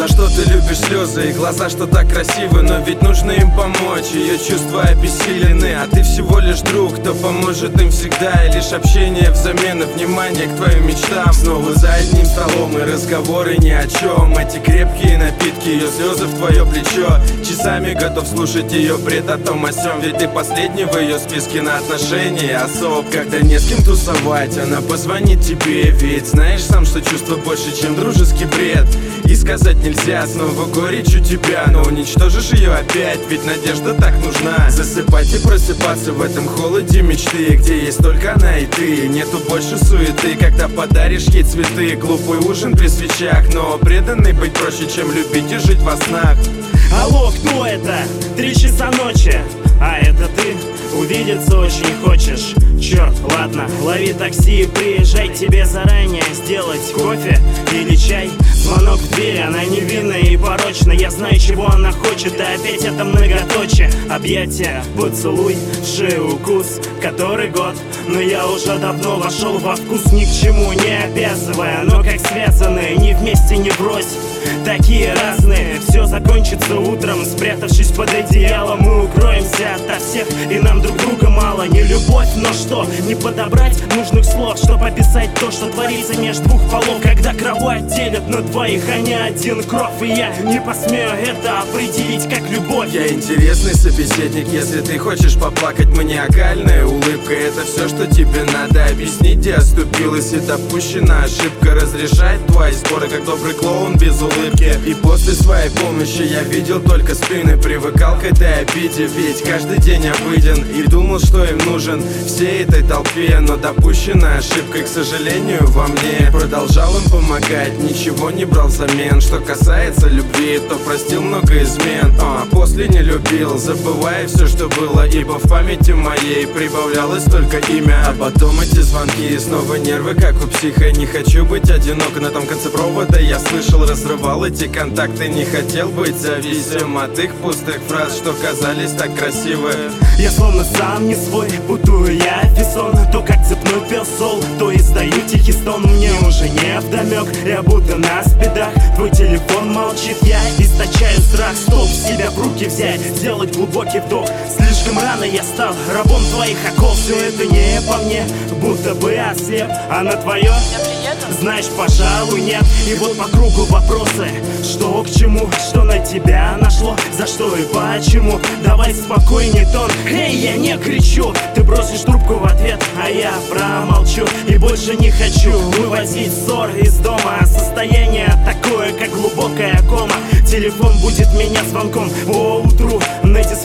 За что ты любишь слезы и глаза, что так красивы, но ведь нужно им помочь. Ее чувства обессилены, а ты всего лишь друг, кто поможет им всегда. И лишь общение взамен и внимание к твоим мечтам. Снова за одним столом и разговоры ни о чем. Эти крепкие напитки, ее слезы в твое плечо. Часами готов слушать ее бред о том о сём. Ведь ты последний в ее списке на отношения особ. Когда не с кем тусовать, она позвонит тебе. Ведь знаешь сам, что чувство больше, чем дружеский бред. И сказать нельзя, снова горечь у тебя, но уничтожишь ее опять, ведь надежда так нужна. Засыпать и просыпаться в этом холоде мечты, где есть только она и ты. Нету больше суеты, когда подаришь ей цветы. Глупый ужин при свечах, но преданный быть проще, чем любить и жить во снах. Алло, кто это? 3 часа ночи. А это ты? Увидеться очень хочешь? Черт, ладно, лови такси и приезжай. Тебе заранее сделать кофе или чай? Звонок в дверь, она невинная и порочна. Я знаю, чего она хочет, а опять это многоточие. Объятия, поцелуй, в шею укус, который год. Но я уже давно вошел во вкус, ни к чему не обязывая. Но как связаны, ни вместе, ни врозь. Такие разные, все закончится утром. Спрятавшись под одеялом, мы укроемся ото всех, и нам друг друга мало. Не любовь, но что? Не подобрать нужных слов, чтобы описать то, что творится между двух полов. Когда кровать делят на двоих, а не один кров. И я не посмею это определить как любовь. Я интересный собеседник, если ты хочешь поплакать. Маниакальная улыбка — это все, что тебе надо объяснить, где оступилась и допущена ошибка. Разрешает твои споры, как добрый клоун без улыбки. И после своей помощи я видел только спины. Привыкал к этой обиде, ведь каждый день обыден. И думал, что им нужен всей этой толпе. Но допущенная ошибкой, к сожалению, во мне. Продолжал им помогать, ничего не брал взамен. Что касается любви, то простил много измен, а после не любил, забывая все, что было. Ибо в памяти моей прибавлялось только имя. А потом эти звонки, снова нервы, как у психа. Не хочу быть одинок, на том конце провода я слышал, разрывал эти контакты. Не хотел быть зависим от их пустых фраз, что казались так красивы. Я словно сам не свой, путаю я фесон. То как цепной пес сол, то издаю тихий стон. Мне уже не вдомек, я будто на спидах. Твой телефон молчит, я источаю страх. Стоп, себя в руки взять, сделать глубокий вдох. Слишком рано я стал рабом твоих оков. Все это не по мне, будто бы ослеп. А на твое, знаешь, пожалуй, нет. И вот по кругу вопросы, что к чему, что на тебя нашло, за что и почему. Давай спокойней тон, эй, я не кричу. Ты бросишь трубку в ответ, а я промолчу. И больше не хочу вывозить ссор из дома. Состояние такое, как глубокая кома. Телефон будет меня звонком по утру. На